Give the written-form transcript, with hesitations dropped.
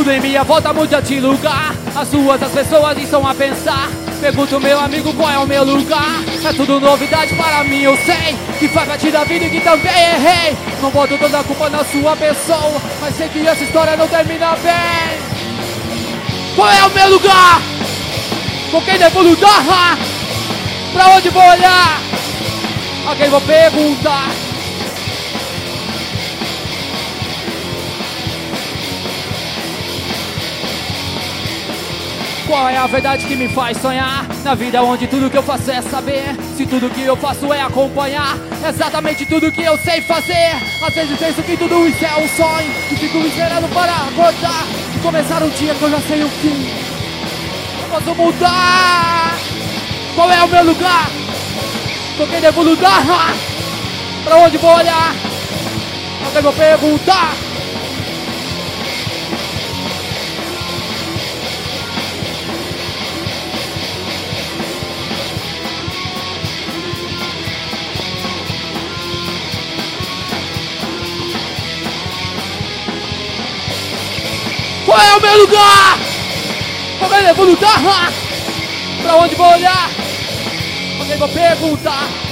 Tudo em minha volta muda de lugar. As ruas, as pessoas estão a pensar. Pergunto meu amigo qual é o meu lugar. É tudo novidade para mim, eu sei que faz parte da vida e que também errei. Não boto toda a culpa na sua pessoa, mas sei que essa história não termina bem. Qual é o meu lugar? Com quem devo lutar? Pra onde vou olhar? A quem vou perguntar? Qual é a verdade que me faz sonhar? Na vida onde tudo que eu faço é saber. Se tudo que eu faço é acompanhar exatamente tudo que eu sei fazer. Às vezes penso que tudo isso é um sonho e fico esperando para acordar e começar um dia que eu já sei o fim. Eu posso mudar. Qual é o meu lugar? Com quem devo lutar? Pra onde vou olhar? A quem vou perguntar? Qual é o meu lugar? Com quem devo lutar? Pra onde vou olhar? A quem vou perguntar?